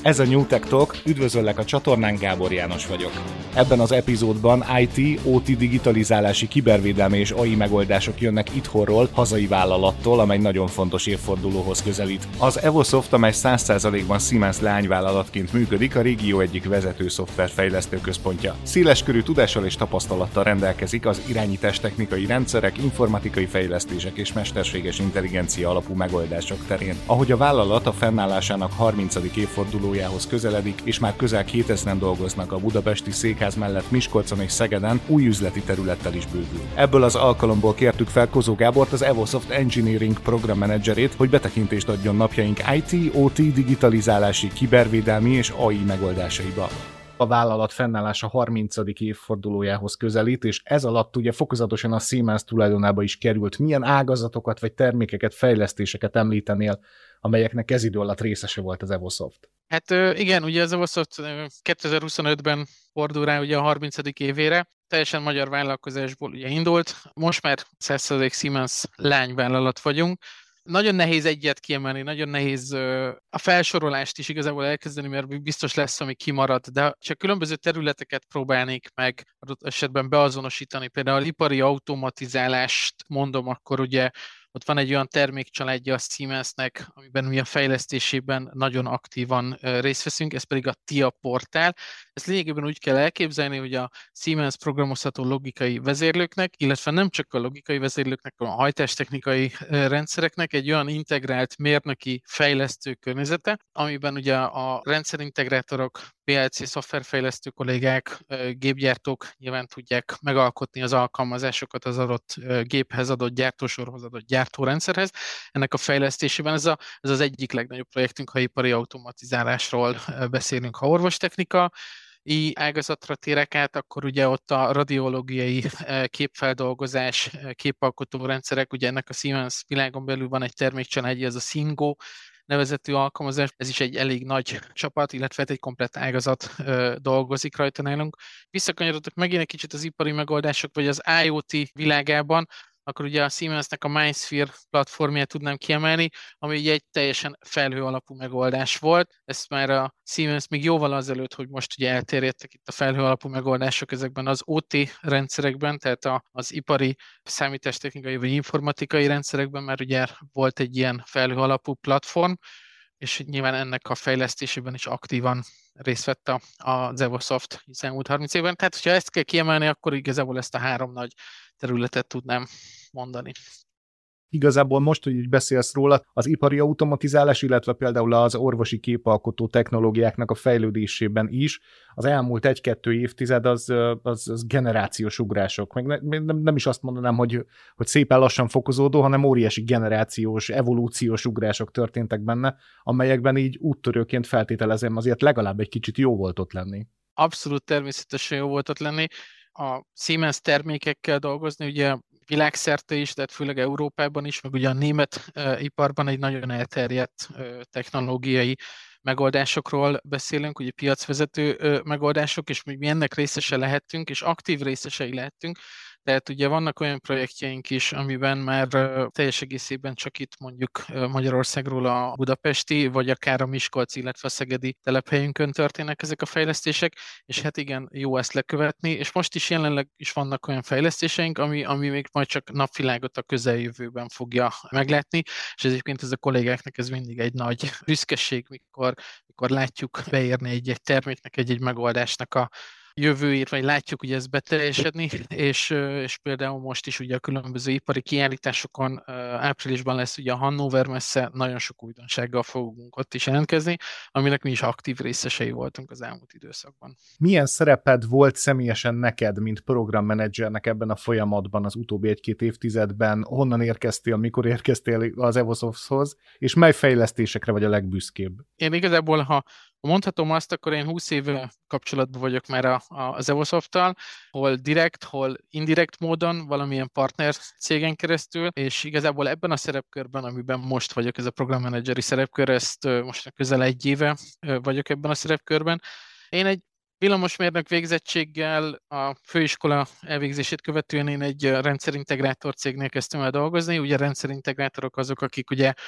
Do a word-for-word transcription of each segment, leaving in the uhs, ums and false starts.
Ez a New Tech Talk, üdvözöllek a csatornán, Gábor János vagyok. Ebben az epizódban i té, o té digitalizálási, kibervédelmi és á i megoldások jönnek itthonról, hazai vállalattól, amely nagyon fontos évfordulóhoz közelít. Az Evosoft, amely száz százalékban Siemens leányvállalatként működik, a régió egyik vezető szoftverfejlesztő központja. Széleskörű tudással és tapasztalattal rendelkezik az irányítástechnikai rendszerek, informatikai fejlesztések és mesterséges intelligencia alapú megoldások terén. Ahogy a vállalat a fennállásának harmincadik évfordulójához közeledik, és már közel kétezren dolgoznak a budapesti székház mellett Miskolcon és Szegeden, új üzleti területtel is bővül. Ebből az alkalomból kértük fel Kozó Gábort, az Evosoft Engineering Program Managerét, hogy betekintést adjon napjaink i té, o té digitalizálási, kibervédelmi és á i megoldásaiba. A vállalat fennállása harmincadik évfordulójához közelít, és ez alatt ugye fokozatosan a Siemens tulajdonába is került. Milyen ágazatokat vagy termékeket, fejlesztéseket említenél, amelyeknek ez idő alatt részese volt az Evosoft? Hát igen, ugye az Evosoft kétezer-huszonötben fordul rá ugye a harmincadik évére, teljesen magyar vállalkozásból ugye indult, most már száz százalék Siemens lányvállalat vagyunk. Nagyon nehéz egyet kiemelni, nagyon nehéz a felsorolást is igazából elkezdeni, mert biztos lesz, ami kimarad, de csak különböző területeket próbálnék meg adott esetben beazonosítani. Például ipari automatizálást mondom, akkor ugye ott van egy olyan termékcsaládja a Siemensnek, amiben mi a fejlesztésében nagyon aktívan részt veszünk, ez pedig a té i á portál. Ezt lényegében úgy kell elképzelni, hogy a Siemens programozható logikai vezérlőknek, illetve nem csak a logikai vezérlőknek, hanem a hajtástechnikai rendszereknek egy olyan integrált mérnöki fejlesztő környezete, amiben ugye a rendszerintegrátorok, pé el cé szoftverfejlesztő kollégák, gépgyártók nyilván tudják megalkotni az alkalmazásokat az adott géphez adott gyártósorhoz adott gyártórendszerhez. Ennek a fejlesztésében ez, a, ez az egyik legnagyobb projektünk, ha ipari automatizálásról beszélünk. Ha orvostechnika i ágazatra térek át, akkor ugye ott a radiológiai képfeldolgozás, képalkotó rendszerek, ugye ennek a Siemens világon belül van egy termékcsaládja, ez a Singo nevezetű alkalmazás, ez is egy elég nagy csapat, illetve egy komplett ágazat ö, dolgozik rajta nálunk. Visszakanyarodok megint egy kicsit az ipari megoldások, vagy az IoT világában, akkor ugye a Siemensnek a MindSphere platformját tudnám kiemelni, ami ugye egy teljesen felhő alapú megoldás volt. Ezt már a Siemens még jóval azelőtt, hogy most ugye elterjedtek itt a felhő alapú megoldások ezekben az ó té rendszerekben, tehát a, az ipari számítástechnikai vagy informatikai rendszerekben már ugye volt egy ilyen felhő alapú platform, és nyilván ennek a fejlesztésében is aktívan részt vett a, az Evosoft az elmúlt harminc évben. Tehát, hogyha ezt kell kiemelni, akkor igazából ezt a három nagy területet tudnám mondani. Igazából most, hogy így beszélsz róla, az ipari automatizálás, illetve például az orvosi képalkotó technológiáknak a fejlődésében is az elmúlt egy-kettő évtized az, az, az generációs ugrások. Meg ne, nem, nem is azt mondanám, hogy, hogy szépen lassan fokozódó, hanem óriási generációs, evolúciós ugrások történtek benne, amelyekben így úttörőként feltételezem azért legalább egy kicsit jó volt ott lenni. Abszolút természetesen jó volt ott lenni. A Siemens termékekkel dolgozni, ugye világszerte is, tehát főleg Európában is, meg ugye a német uh, iparban egy nagyon elterjedt uh, technológiai megoldásokról beszélünk, ugye piacvezető uh, megoldások, és mi ennek részese lehetünk, és aktív részesei lehetünk. Tehát ugye vannak olyan projektjeink is, amiben már teljes egészében csak itt mondjuk Magyarországról a budapesti, vagy akár a Miskolci, illetve a szegedi telephelyünkön történnek ezek a fejlesztések, és hát igen, jó ezt lekövetni, és most is jelenleg is vannak olyan fejlesztéseink, ami, ami még majd csak napvilágot a közeljövőben fogja meglátni, és egyébként ez a kollégáknak ez mindig egy nagy büszkeség, mikor, mikor látjuk beérni egy-egy terméknek, egy-egy megoldásnak a jövőért, vagy látjuk ugye ezt beteljesedni, és, és például most is ugye a különböző ipari kiállításokon áprilisban lesz ugye a Hannover messze, nagyon sok újdonsággal fogunk ott is jelentkezni, aminek mi is aktív részesei voltunk az elmúlt időszakban. Milyen szereped volt személyesen neked, mint programmenedzsernek ebben a folyamatban az utóbbi egy-két évtizedben? Honnan érkeztél, mikor érkeztél az Evosofthoz, és mely fejlesztésekre vagy a legbüszkébb? Én igazából, ha Ha mondhatom azt, akkor én húsz éve kapcsolatban vagyok már a, a, az Evosofttal, hol direkt, hol indirekt módon, valamilyen partner cégen keresztül, és igazából ebben a szerepkörben, amiben most vagyok, ez a programmenedzseri szerepkör, ezt most közel egy éve vagyok ebben a szerepkörben. Én egy villamosmérnök végzettséggel a főiskola elvégzését követően én egy rendszerintegrátor cégnél kezdtem el dolgozni. Ugye rendszerintegrátorok azok, akik ugye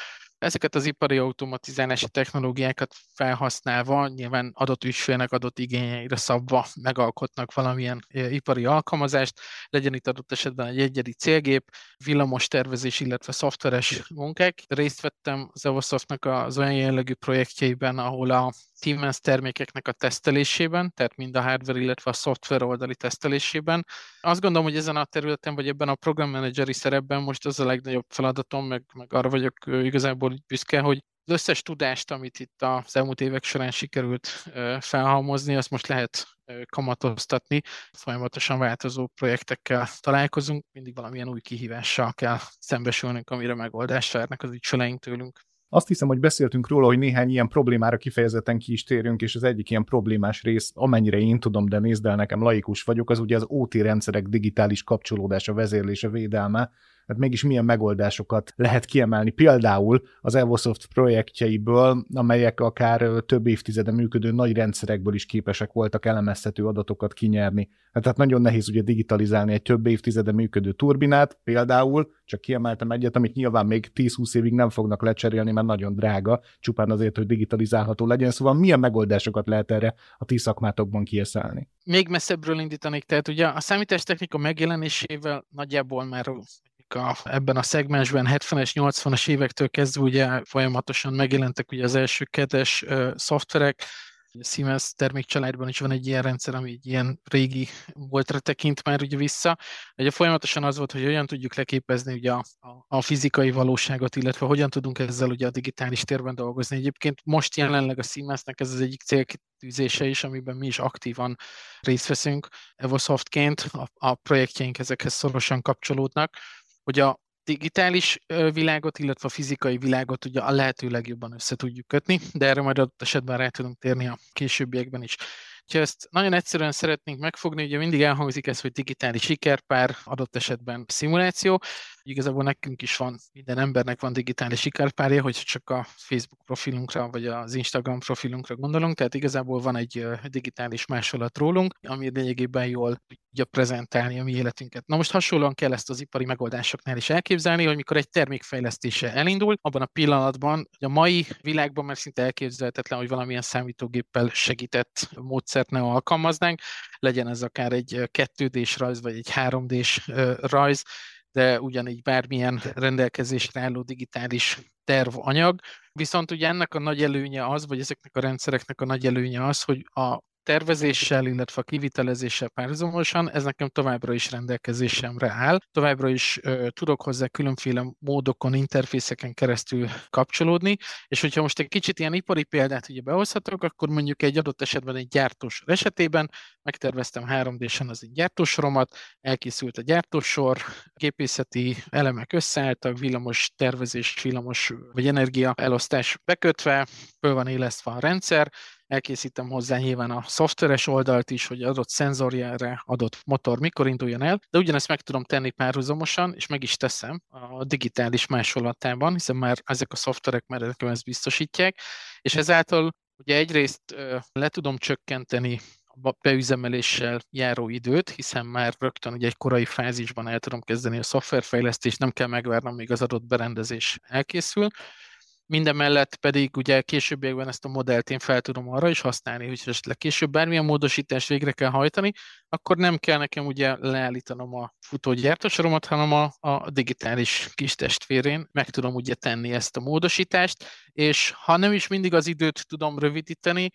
Ezeket az ipari automatizálási technológiákat felhasználva, nyilván adott ügyfélnek adott igényeire szabva megalkotnak valamilyen ipari alkalmazást, legyen itt adott esetben egy egyedi célgép, villamos tervezés, illetve szoftveres munkák. Részt vettem az Evosoftnak az olyan jellegű projektjeiben, ahol a Siemens termékeknek a tesztelésében, tehát mind a hardware, illetve a szoftver oldali tesztelésében. Azt gondolom, hogy ezen a területen, vagy ebben a programmenedzseri szerepben most az a legnagyobb feladatom, meg, meg arra vagyok igazából büszke, hogy az összes tudást, amit itt az elmúlt évek során sikerült felhalmozni, azt most lehet kamatoztatni. Folyamatosan változó projektekkel találkozunk, mindig valamilyen új kihívással kell szembesülnünk, amire megoldást várnak az ügyfeleink tőlünk. Azt hiszem, hogy beszéltünk róla, hogy néhány ilyen problémára kifejezetten ki is térünk, és az egyik ilyen problémás rész, amennyire én tudom, de nézd el, nekem laikus vagyok, az ugye az o té rendszerek digitális kapcsolódása, vezérlése, védelme. Hát mégis milyen megoldásokat lehet kiemelni, például az Evosoft projektjeiből, amelyek akár több évtizede működő nagy rendszerekből is képesek voltak elemezhető adatokat kinyerni. Tehát nagyon nehéz ugye digitalizálni egy több évtizede működő turbinát, például, csak kiemeltem egyet, amit nyilván még tíz-húsz évig nem fognak lecserélni, mert nagyon drága, csupán azért, hogy digitalizálható legyen. Szóval milyen megoldásokat lehet erre a ti szakmátokban kieszelni? Még messzebbről indítanék, tehát ugye a számítástechnika megjelenésével nagyjából már A, ebben a szegmensben hetvenes, nyolcvanas évektől kezdve ugye folyamatosan megjelentek ugye az első kedves uh, szoftverek. A Siemens termékcsaládban is van egy ilyen rendszer, ami egy ilyen régi voltra tekint már ugye vissza. Ugye folyamatosan az volt, hogy hogyan tudjuk leképezni ugye a, a, a fizikai valóságot, illetve hogyan tudunk ezzel ugye a digitális térben dolgozni. Egyébként most jelenleg a Siemensnek ez az egyik célkitűzése is, amiben mi is aktívan részt veszünk Evosoftként. A, a projektjeink ezekhez szorosan kapcsolódnak, hogy a digitális világot, illetve a fizikai világot ugye a lehető legjobban össze tudjuk kötni, de erre majd adott esetben rá tudunk térni a későbbiekben is. Ha ezt nagyon egyszerűen szeretnénk megfogni, ugye mindig elhangzik ez, hogy digitális sikerpár, adott esetben szimuláció. Igazából nekünk is van, minden embernek van digitális sikerpárja, hogyha csak a Facebook profilunkra, vagy az Instagram profilunkra gondolunk, tehát igazából van egy digitális másolat rólunk, ami lényegében jól tudja prezentálni a mi életünket. Na most hasonlóan kell ezt az ipari megoldásoknál is elképzelni, hogy mikor egy termékfejlesztése elindul, abban a pillanatban, hogy a mai világban már szinte elképzelhetetlen, hogy valamilyen számítógéppel segített módszert ne alkalmaznánk, legyen ez akár egy kettő dés rajz, vagy egy három dés rajz, de ugyanígy bármilyen rendelkezésre álló digitális tervanyag. Viszont ugye ennek a nagy előnye az, vagy ezeknek a rendszereknek a nagy előnye az, hogy a tervezéssel, illetve a kivitelezéssel párhuzamosan ez nekem továbbra is rendelkezésemre áll. Továbbra is ö, tudok hozzá különféle módokon, interfészeken keresztül kapcsolódni, és hogyha most egy kicsit ilyen ipari példát ugye behozhatok, akkor mondjuk egy adott esetben egy gyártósor esetében megterveztem három dé-sen az egy gyártósoromat, elkészült a gyártósor, gépészeti elemek összeálltak, villamos tervezés, villamos vagy energia elosztás bekötve, föl van élesztve a rendszer, elkészítem hozzá nyilván a szoftveres oldalt is, hogy adott szenzorjára adott motor mikor induljon el, de ugyanezt meg tudom tenni párhuzamosan, és meg is teszem a digitális másolatában, hiszen már ezek a szoftverek már nekem ezt biztosítják, és ezáltal ugye egyrészt le tudom csökkenteni a beüzemeléssel járó időt, hiszen már rögtön ugye egy korai fázisban el tudom kezdeni a szoftverfejlesztést, nem kell megvárnom, míg az adott berendezés elkészül. Mindemellett pedig ugye későbbiekben ezt a modellt én fel tudom arra is használni, hogy esetleg később bármilyen módosítást végre kell hajtani, akkor nem kell nekem ugye leállítanom a futó gyártósoromat, hanem a, a digitális kis testvérén meg tudom ugye tenni ezt a módosítást, és ha nem is mindig az időt tudom rövidíteni,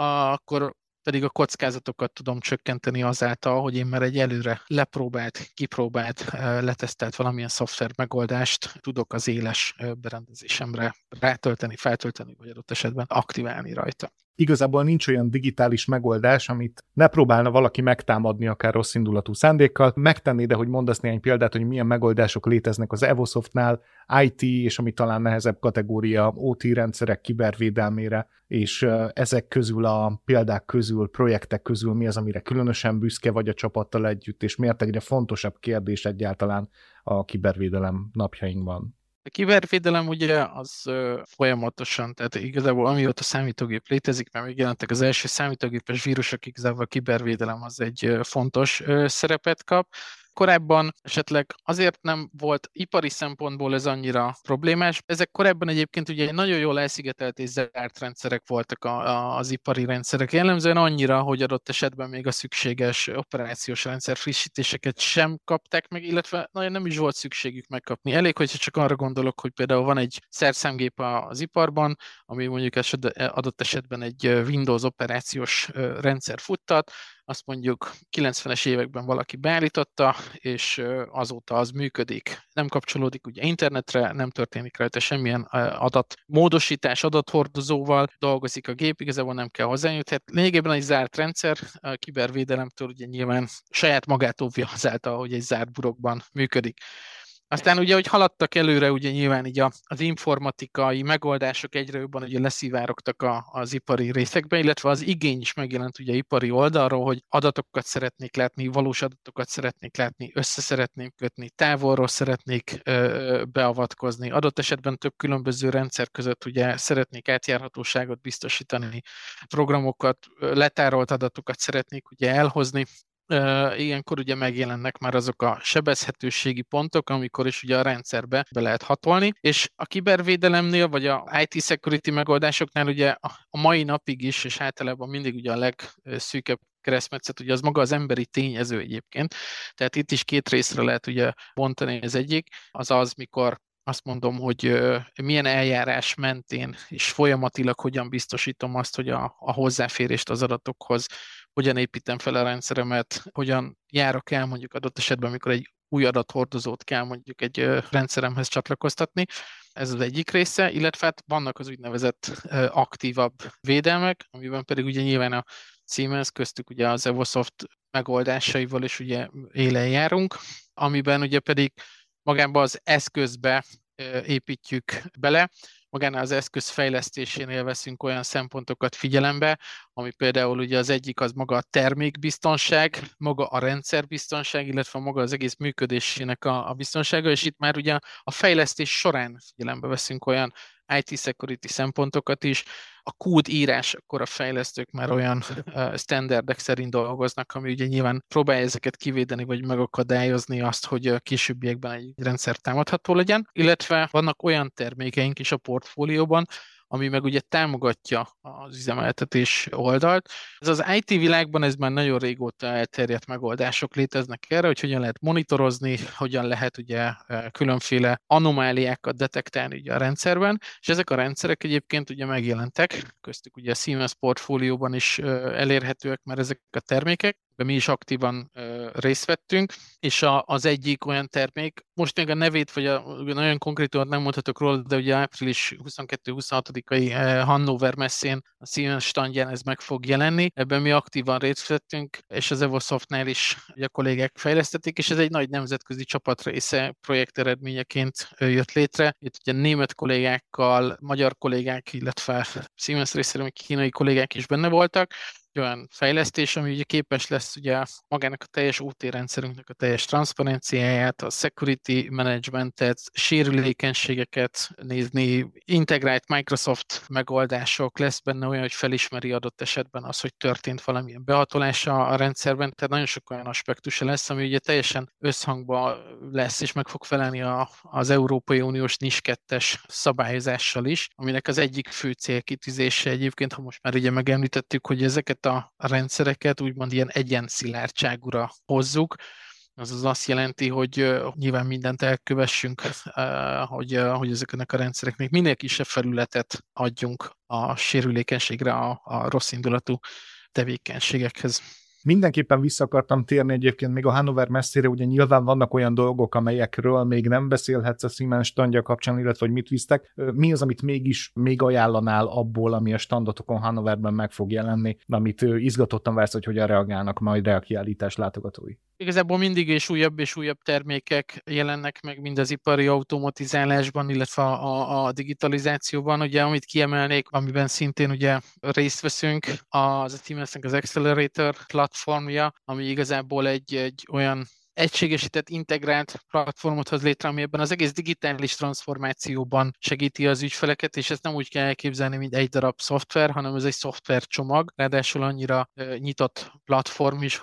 akkor pedig a kockázatokat tudom csökkenteni azáltal, hogy én már egy előre lepróbált, kipróbált, letesztelt valamilyen szoftver megoldást tudok az éles berendezésemre rátölteni, feltölteni, vagy adott esetben aktiválni rajta. Igazából nincs olyan digitális megoldás, amit ne próbálna valaki megtámadni akár rossz indulatú szándékkal. Megtenni, de hogy mondasz néhány példát, hogy milyen megoldások léteznek az Evosoftnál, i té, és ami talán nehezebb kategória, o té rendszerek kibervédelmére, és ezek közül a példák közül, projektek közül mi az, amire különösen büszke vagy a csapattal együtt, és miért egyre fontosabb kérdés egyáltalán a kibervédelem napjainkban? A kibervédelem ugye az ö, folyamatosan, tehát igazából amióta a számítógép létezik, mert megjelentek az első számítógépes vírusok, igazából a kibervédelem az egy ö, fontos ö, szerepet kap. Korábban esetleg azért nem volt ipari szempontból ez annyira problémás. Ezek korábban egyébként ugye nagyon jól elszigetelt és zárt rendszerek voltak a, a, az ipari rendszerek. Jellemzően annyira, hogy adott esetben még a szükséges operációs rendszer frissítéseket sem kapták meg, illetve nagyon nem is volt szükségük megkapni. Elég, hogyha csak arra gondolok, hogy például van egy szerszámgép az iparban, ami mondjuk adott esetben egy Windows operációs rendszer futtat, azt mondjuk kilencvenes években valaki beállította, és azóta az működik. Nem kapcsolódik ugye internetre, nem történik rajta semmilyen adatmódosítás, adathordozóval, dolgozik a gép, igazából nem kell hozzányújtani. Tehát lényegében egy zárt rendszer, a kibervédelemtől ugye nyilván saját magát óvja azáltal, hogy egy zárt burokban működik. Aztán ugye, hogy haladtak előre, ugye nyilván így az informatikai megoldások egyre jobban ugye leszivárogtak a, az ipari részekbe, illetve az igény is megjelent ugye ipari oldalról, hogy adatokat szeretnék látni, valós adatokat szeretnék látni, össze szeretnék kötni, távolról szeretnék ö, beavatkozni. Adott esetben több különböző rendszer között ugye szeretnék átjárhatóságot biztosítani, programokat, letárolt adatokat szeretnék ugye elhozni. Uh, ilyenkor ugye megjelennek már azok a sebezhetőségi pontok, amikor is ugye a rendszerbe be lehet hatolni, és a kibervédelemnél, vagy a i té security megoldásoknál ugye a mai napig is, és általában mindig ugye a legszűkebb keresztmetszet, ugye az maga az emberi tényező egyébként, tehát itt is két részre lehet ugye bontani. Az egyik, az az, mikor azt mondom, hogy milyen eljárás mentén és folyamatilag hogyan biztosítom azt, hogy a, a hozzáférést az adatokhoz, hogyan építem fel a rendszeremet, hogyan járok el mondjuk adott esetben, amikor egy új adathordozót kell mondjuk egy rendszeremhez csatlakoztatni. Ez az egyik része, illetve hát vannak az úgynevezett aktívabb védelmek, amiben pedig ugye nyilván a Siemens köztük ugye az Evosoft megoldásaival is ugye élen járunk, amiben ugye pedig magában az eszközbe építjük bele, magánál az eszköz fejlesztésénél veszünk olyan szempontokat figyelembe, ami például ugye az egyik az maga a termékbiztonság, maga a rendszerbiztonság, illetve maga az egész működésének a, a biztonsága, és itt már ugye a fejlesztés során figyelembe veszünk olyan i té security szempontokat is. A kódírás, akkor a fejlesztők már olyan uh, standardek szerint dolgoznak, ami ugye nyilván próbálja ezeket kivédeni, vagy megakadályozni azt, hogy a későbbiekben egy rendszer támadható legyen. Illetve vannak olyan termékeink is a portfólióban, ami meg ugye támogatja az üzemeltetés oldalt. Ez az i té világban ez már nagyon régóta elterjedt megoldások léteznek erre, hogy hogyan lehet monitorozni, hogyan lehet ugye különféle anomáliákat detektálni ugye a rendszerben, és ezek a rendszerek egyébként ugye megjelentek, köztük ugye a Siemens portfólióban is elérhetőek már ezek a termékek, mi is aktívan uh, részt vettünk, és a, az egyik olyan termék, most még a nevét, vagy a, nagyon konkrétan nem mondhatok róla, de ugye április huszonkettő-huszonhatodikai uh, Hannover messzén a Siemens standján ez meg fog jelenni. Ebben mi aktívan részt vettünk, és az Evosoftnál is ugye a kollégák fejlesztették, és ez egy nagy nemzetközi csapat része, projekt eredményeként uh, jött létre. Itt ugye német kollégákkal, magyar kollégák, illetve Siemens részéről még kínai kollégák is benne voltak, olyan fejlesztés, ami ugye képes lesz ugye magának a teljes ó té rendszerünknek a teljes transzparenciáját, a security managementet, sérülékenységeket nézni, integrált Microsoft megoldások, lesz benne olyan, hogy felismeri adott esetben az, hogy történt valamilyen behatolása a rendszerben, tehát nagyon sok olyan aspektusa lesz, ami ugye teljesen összhangban lesz, és meg fog felelni a, az Európai Uniós NIS kettes szabályozással is, aminek az egyik fő célkitűzése egyébként, ha most már ugye megemlítettük, hogy ezeket a rendszereket úgymond ilyen egyen-szilárdságúra hozzuk. Azaz azt jelenti, hogy uh, nyilván mindent elkövessünk, uh, hogy, uh, hogy ezeknek a rendszereknek minél kisebb felületet adjunk a sérülékenységre, a, a rossz indulatú tevékenységekhez. Mindenképpen vissza akartam térni egyébként még a Hannover messzére, ugye nyilván vannak olyan dolgok, amelyekről még nem beszélhetsz a Siemens standja kapcsán, illetve hogy mit visztek. Mi az, amit mégis még ajánlanál abból, ami a standotokon Hannoverben meg fog jelenni, amit izgatottan vársz, hogy hogyan reagálnak majd rá a kiállítás látogatói? Igazából mindig és újabb és újabb termékek jelennek meg mind az ipari automatizálásban, illetve a, a, a digitalizációban. Ugye, amit kiemelnék, amiben szintén ugye részt veszünk, az a Siemensnek az Accelerator platformja, ami igazából egy, egy olyan egységesített, integrált platformot hoz létre, ami ebben az egész digitális transformációban segíti az ügyfeleket, és ezt nem úgy kell elképzelni, mint egy darab szoftver, hanem ez egy szoftvercsomag, ráadásul annyira uh, nyitott platform is, hogy itt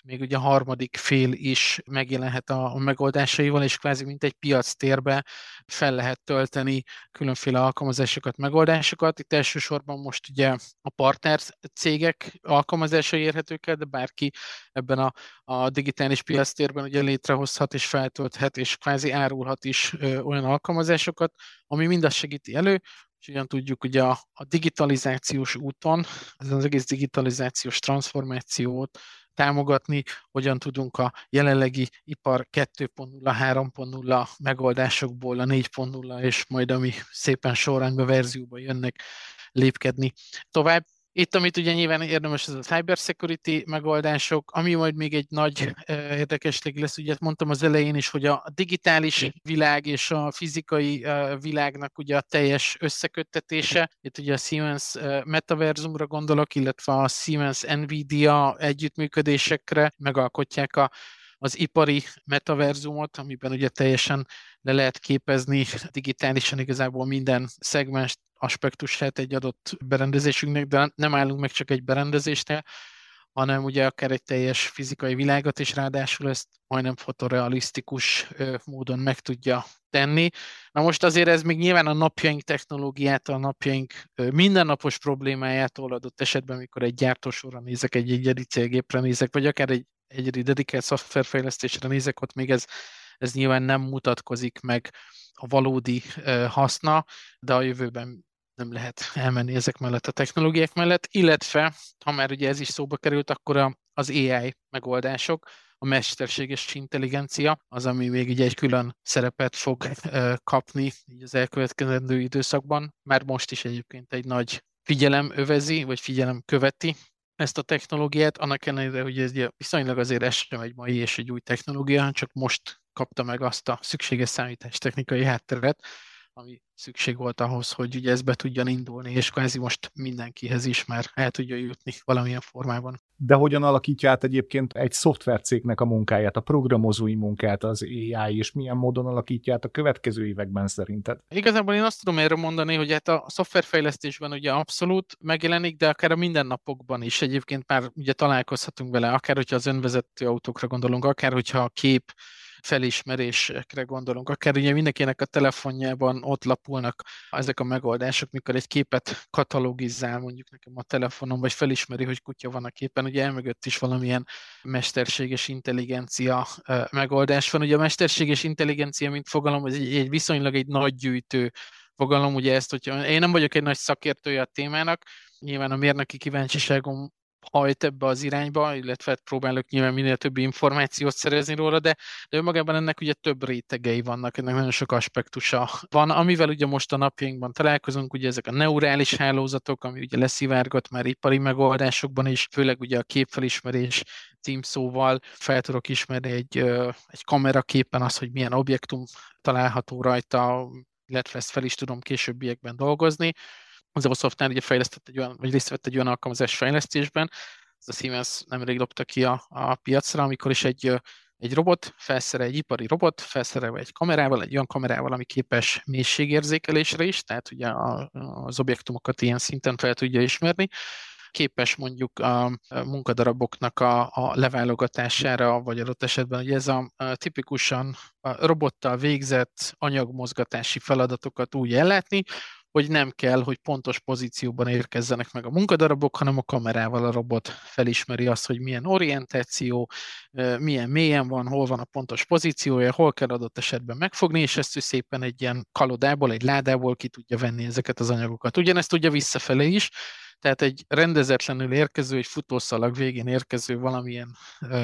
még ugye a harmadik fél is megjelenhet a, a megoldásaival, és kvázi mint egy piac térbe fel lehet tölteni különféle alkalmazásokat, megoldásokat. Itt elsősorban most ugye a partner cégek alkalmazásai érhetők el, de bárki ebben a, a digitális piac térben ugye létrehozhat és feltölthet, és kvázi árulhat is ö, olyan alkalmazásokat, ami mind azt segíti elő, és ugyan tudjuk, ugye a, a digitalizációs úton, ez az egész digitalizációs transformációt támogatni, hogyan tudunk a jelenlegi ipar kettő pont nulla, három pont nulla megoldásokból a négy pont nulla és majd ami szépen sorrendben verzióban jönnek lépkedni tovább. Itt, amit ugye nyilván érdemes, ez a cybersecurity megoldások, ami majd még egy nagy eh, érdekeslég lesz, ugye mondtam az elején is, hogy a digitális világ és a fizikai eh, világnak ugye a teljes összeköttetése, itt ugye a Siemens eh, metaverzumra gondolok, illetve a Siemens Nvidia együttműködésekre megalkotják a az ipari metaverzumot, amiben ugye teljesen le lehet képezni digitálisan igazából minden szegmens aspektusát egy adott berendezésünknek, de nem állunk meg csak egy berendezésnél, hanem ugye akár egy teljes fizikai világot, és ráadásul ezt majdnem fotorealisztikus módon meg tudja tenni. Na most azért ez még nyilván a napjaink technológiát, a napjaink mindennapos problémájától adott esetben, amikor egy gyártósorra nézek, egy egyedi célgépre nézek, vagy akár egy egyedi dedikált szoftverfejlesztésre nézek, ott még ez, ez nyilván nem mutatkozik meg a valódi haszna, de a jövőben nem lehet elmenni ezek mellett a technológiák mellett, illetve, ha már ugye ez is szóba került, akkor az á i megoldások, a mesterséges intelligencia, az, ami még ugye egy külön szerepet fog kapni így az elkövetkezendő időszakban. Már most is egyébként egy nagy figyelem övezi, vagy figyelem követi ezt a technológiát, annak ellenére, hogy ez viszonylag azért ez sem egy mai és egy új technológia, csak most kapta meg azt a szükséges számítástechnikai hátteret, ami szükség volt ahhoz, hogy ugye ez be tudjon indulni, és kvázi most mindenkihez is már el tudja jutni valamilyen formában. De hogyan alakítja át egyébként egy szoftvercégnek a munkáját, a programozói munkát az á i, és milyen módon alakítja át a következő években szerinted? Igazából én azt tudom erre mondani, hogy hát a szoftverfejlesztésben ugye abszolút megjelenik, de akár a mindennapokban is egyébként már ugye találkozhatunk vele, akár hogyha az önvezető autókra gondolunk, akár hogyha a kép felismerésekre gondolunk. Akár ugye mindenkinek a telefonjában ott lapulnak ezek a megoldások, mikor egy képet katalogizál mondjuk nekem a telefonon, vagy felismeri, hogy kutya van a képen, ugye elmögött is valamilyen mesterséges intelligencia megoldás van. Ugye a mesterséges intelligencia, mint fogalom, ez egy, egy viszonylag egy nagy gyűjtő fogalom, ugye ezt, hogyha én nem vagyok egy nagy szakértője a témának, nyilván a mérnöki kíváncsiságom hajt ebbe az irányba, illetve próbálok nyilván minél több információt szerezni róla, de, de önmagában ennek ugye több rétegei vannak, ennek nagyon sok aspektusa van, amivel ugye most a napjainkban találkozunk, ugye ezek a neurális hálózatok, ami ugye leszivárgott már ipari megoldásokban is, főleg ugye a képfelismerés címszóval fel tudok ismerni egy, egy kameraképen az, hogy milyen objektum található rajta, illetve ezt fel is tudom későbbiekben dolgozni. Az Microsoftnál ugye fejlesztett egy olyan, vagy részt vett egy olyan alkalmazás fejlesztésben, ez a Siemens nemrég dobta ki a, a piacra, amikor is egy, egy robot felszerel, egy ipari robot felszerelve egy kamerával, egy olyan kamerával, ami képes mélységérzékelésre is, tehát ugye a, az objektumokat ilyen szinten fel tudja ismerni, képes mondjuk a munkadaraboknak a, a leválogatására, vagy adott esetben, hogy ez a, a tipikusan a robottal végzett anyagmozgatási feladatokat úgy ellátni, hogy nem kell, hogy pontos pozícióban érkezzenek meg a munkadarabok, hanem a kamerával a robot felismeri azt, hogy milyen orientáció, milyen mélyen van, hol van a pontos pozíciója, hol kell adott esetben megfogni, és ezt ő szépen egy ilyen kalodából, egy ládából ki tudja venni ezeket az anyagokat. Ugyanezt tudja visszafelé is, tehát egy rendezetlenül érkező, egy futószalag végén érkező valamilyen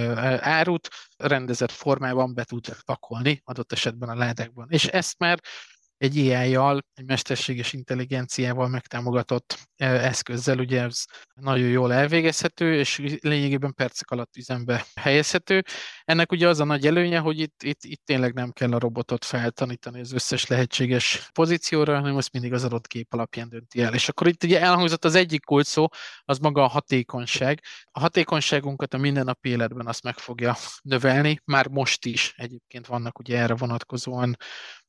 árut rendezett formában be tud pakolni, adott esetben a ládákban. És ezt már egy á i-jal, egy mesterséges intelligenciával megtámogatott eszközzel, ugye ez nagyon jól elvégezhető, és lényegében percek alatt üzembe helyezhető. Ennek ugye az a nagy előnye, hogy itt, itt, itt tényleg nem kell a robotot feltanítani az összes lehetséges pozícióra, hanem azt mindig az adott gép alapján dönti el. És akkor itt ugye elhangzott az egyik kulcs szó, az maga a hatékonyság. A hatékonyságunkat a mindennapi életben azt meg fogja növelni, már most is egyébként vannak ugye erre vonatkozóan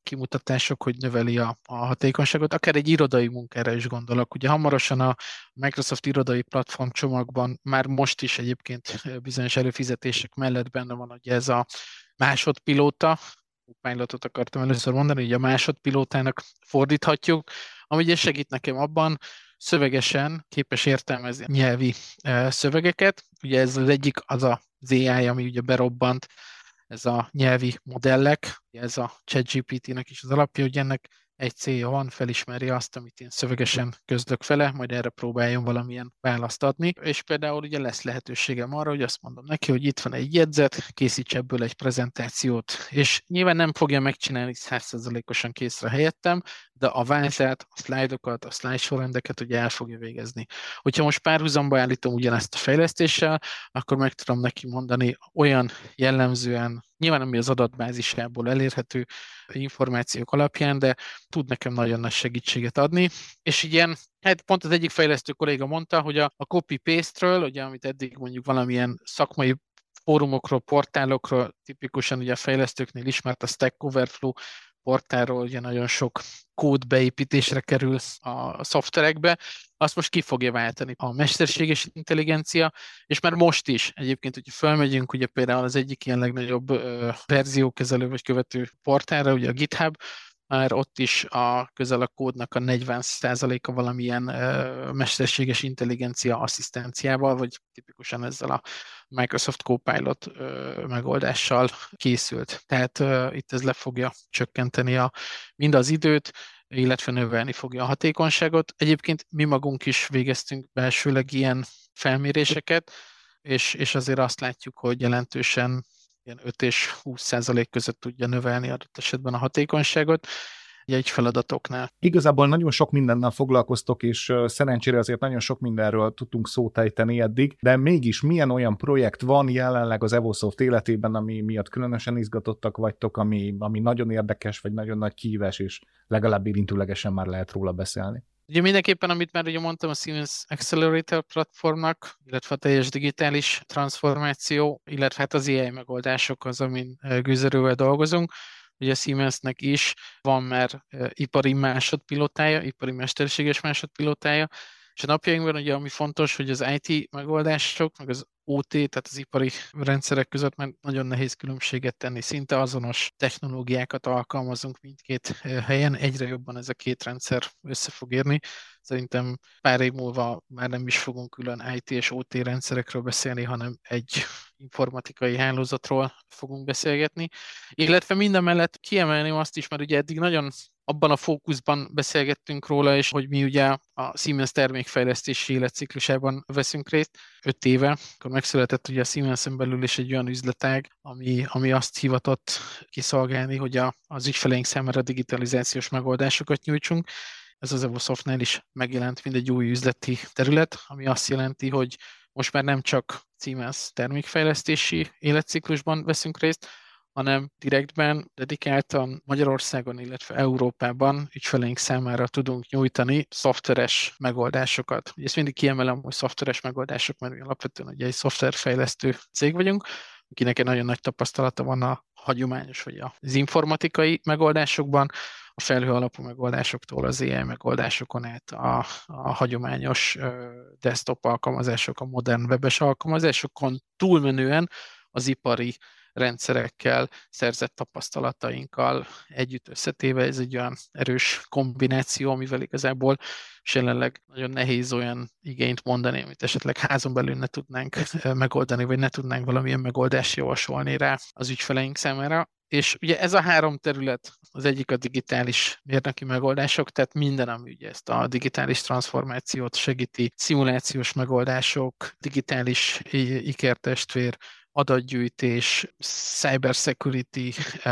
kimutatások, hogy növeli a, a hatékonyságot, akár egy irodai munkára is gondolok. Ugye hamarosan a Microsoft irodai platform csomagban már most is egyébként bizonyos előfizetések mellett benne van ugye ez a másodpilóta, pilotot akartam először mondani, hogy a másodpilótának fordíthatjuk, ami ugye segít nekem abban, szövegesen képes értelmezni nyelvi e, szövegeket. Ugye ez az egyik az a az á i, ami ugye berobbant, ez a nyelvi modellek, ugye ez a ChatGPT-nek is az alapja, hogy ennek egy célja van, felismeri azt, amit én szövegesen közlök vele, majd erre próbáljon valamilyen választ adni. És például ugye lesz lehetőségem arra, hogy azt mondom neki, hogy itt van egy jegyzet, készíts ebből egy prezentációt. És nyilván nem fogja megcsinálni száz százalékosan készre helyettem, de a vázát, a szlájdokat, a slide sorrendeket ugye el fogja végezni. Hogyha most párhuzamba állítom ugyanezt a fejlesztéssel, akkor meg tudom neki mondani olyan jellemzően, nyilván ami az adatbázisából elérhető információk alapján, de tud nekem nagyon nagy segítséget adni. És ilyen, hát pont az egyik fejlesztő kolléga mondta, hogy a, a copy-paste-ről, ugye, amit eddig mondjuk valamilyen szakmai fórumokról, portálokról, tipikusan ugye a fejlesztőknél ismert a Stack Overflow portálról, ugye nagyon sok kód beépítésre kerül a szoftverekbe, azt most ki fogja váltani a mesterséges intelligencia, és már most is egyébként, hogyha felmegyünk, ugye például az egyik ilyen legnagyobb ö, verziókezelő vagy követő portálra, ugye a GitHub, már ott is a közel a kódnak a negyven százaléka valamilyen ö, mesterséges intelligencia asszisztenciával, vagy tipikusan ezzel a Microsoft Copilot ö, megoldással készült. Tehát ö, itt ez le fogja csökkenteni a, mind az időt, illetve növelni fogja a hatékonyságot. Egyébként mi magunk is végeztünk belsőleg ilyen felméréseket, és, és azért azt látjuk, hogy jelentősen ilyen öt és húsz százalék között tudja növelni adott esetben a hatékonyságot egy feladatoknál. Igazából nagyon sok mindennel foglalkoztok, és szerencsére azért nagyon sok mindenről tudtunk szót ejteni eddig, de mégis milyen olyan projekt van jelenleg az Evosoft életében, ami miatt különösen izgatottak vagytok, ami, ami nagyon érdekes, vagy nagyon nagy kihívás, és legalább érintőlegesen már lehet róla beszélni? Ugye mindenképpen, amit már ugye mondtam, a Siemens Accelerator platformnak, illetve a teljes digitális transformáció, illetve hát az á i megoldások az, amin gőzerővel dolgozunk. Ugye a Siemensnek is van már ipari másodpilotája, ipari mesterséges másodpilotája, és a napjainkban ugye ami fontos, hogy az i té megoldások, meg az o té, tehát az ipari rendszerek között már nagyon nehéz különbséget tenni. Szinte azonos technológiákat alkalmazunk mindkét helyen, egyre jobban ez a két rendszer össze fog érni. Szerintem pár év múlva már nem is fogunk külön i té és o té rendszerekről beszélni, hanem egy informatikai hálózatról fogunk beszélgetni. Illetve minden mellett kiemelném azt is, mert ugye eddig nagyon abban a fókuszban beszélgettünk róla, és hogy mi ugye a Siemens termékfejlesztési életciklusában veszünk részt. Öt éve, akkor megszületett ugye a Siemensen belül is egy olyan üzletág, ami, ami azt hivatott kiszolgálni, hogy a, az ügyfeleink számára digitalizációs megoldásokat nyújtsunk. Ez az Evosoftnál is megjelent, mint egy új üzleti terület, ami azt jelenti, hogy most már nem csak Siemens termékfejlesztési életciklusban veszünk részt, hanem direktben, dedikáltan Magyarországon, illetve Európában ügyfeleink számára tudunk nyújtani szoftveres megoldásokat. Ugye ezt mindig kiemelem, hogy szoftveres megoldások, mert mi alapvetően ugye egy szoftverfejlesztő cég vagyunk, akinek egy nagyon nagy tapasztalata van a hagyományos vagy az informatikai megoldásokban, a felhő alapú megoldásoktól az á i megoldásokon át a, a hagyományos desktop alkalmazások, a modern webes alkalmazásokon túlmenően az ipari rendszerekkel, szerzett tapasztalatainkkal együtt összetéve, ez egy olyan erős kombináció, amivel igazából és jelenleg nagyon nehéz olyan igényt mondani, amit esetleg házon belül ne tudnánk megoldani, vagy ne tudnánk valamilyen megoldást javasolni rá az ügyfeleink számára. És ugye ez a három terület, az egyik a digitális mérnöki megoldások, tehát minden, ami ugye ezt a digitális transformációt segíti, szimulációs megoldások, digitális ikertestvér, adatgyűjtés, cybersecurity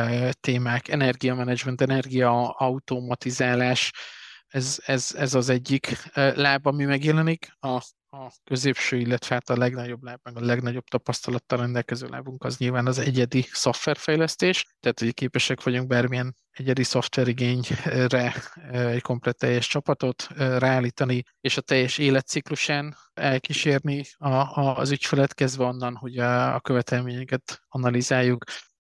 témák, energiamanagement, energiaautomatizálás, ez, ez, ez az egyik láb, ami megjelenik. A, a középső, illetve hát a legnagyobb láb, meg a legnagyobb tapasztalattal rendelkező lábunk az nyilván az egyedi szoftverfejlesztés, tehát hogy képesek vagyunk bármilyen egyedi szoftverigényre egy komplett teljes csapatot ráállítani, és a teljes életciklusán elkísérni a, a, az ügyfelet, kezdve onnan, hogy a, a követelményeket analizáljuk,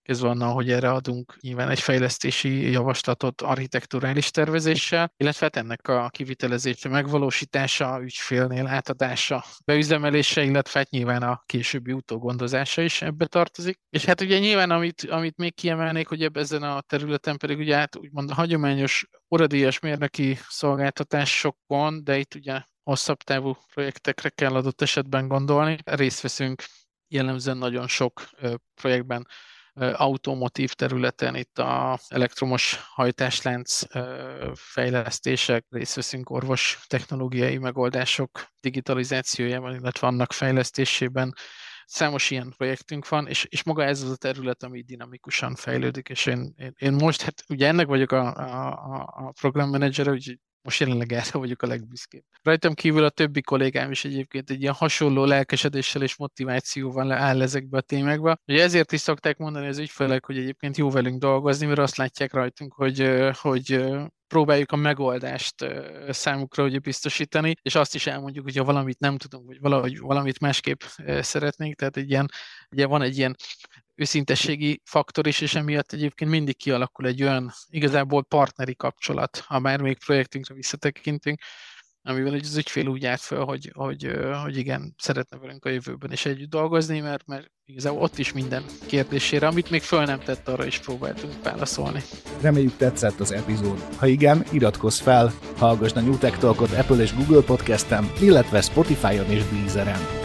kezdve annal, hogy erre adunk nyilván egy fejlesztési javaslatot architekturális tervezéssel, illetve hát ennek a kivitelezése, megvalósítása, ügyfélnél átadása, beüzemelése, illetve hát nyilván a későbbi utógondozása is ebbe tartozik. És hát ugye nyilván, amit, amit még kiemelnék, hogy ebben ezen a területen pedig ugye hát úgymond a hagyományos óradíjas mérnöki szolgáltatásokon, de itt ugye hosszabb távú projektekre kell adott esetben gondolni. Részt veszünk jellemzően nagyon sok projektben, automotív területen, itt az elektromos hajtáslánc fejlesztések, részt veszünk orvos technológiai megoldások digitalizációjában, illetve annak fejlesztésében. Számos ilyen projektünk van, és, és maga ez az a terület, ami dinamikusan fejlődik, és én, én, én most, hát ugye ennek vagyok a, a, a programmenedzsere, úgyhogy most jelenleg erre vagyok a legbüszkébb. Rajtam kívül a többi kollégám is egyébként egy ilyen hasonló lelkesedéssel és motivációval áll ezekbe a témákba. Ugye ezért is szokták mondani az ügyfelek, hogy egyébként jó velünk dolgozni, mert azt látják rajtunk, hogy, hogy próbáljuk a megoldást számukra ugye biztosítani, és azt is elmondjuk, hogy ha valamit nem tudunk, vagy valahogy valamit másképp szeretnénk, tehát egy ilyen, ugye van egy ilyen őszintességi faktor is, és emiatt egyébként mindig kialakul egy olyan igazából partneri kapcsolat, ha már még projektünkre visszatekintünk, amivel az ügyfél úgy állt fel, hogy, hogy, hogy igen, szeretne velünk a jövőben is együtt dolgozni, mert, mert igazából ott is minden kérdésére, amit még föl nem tett, arra is próbáltunk válaszolni. Reméljük tetszett az epizód. Ha igen, iratkozz fel, hallgassd a New Tech Talkot Apple és Google Podcasten, illetve Spotify-on és Deezeren.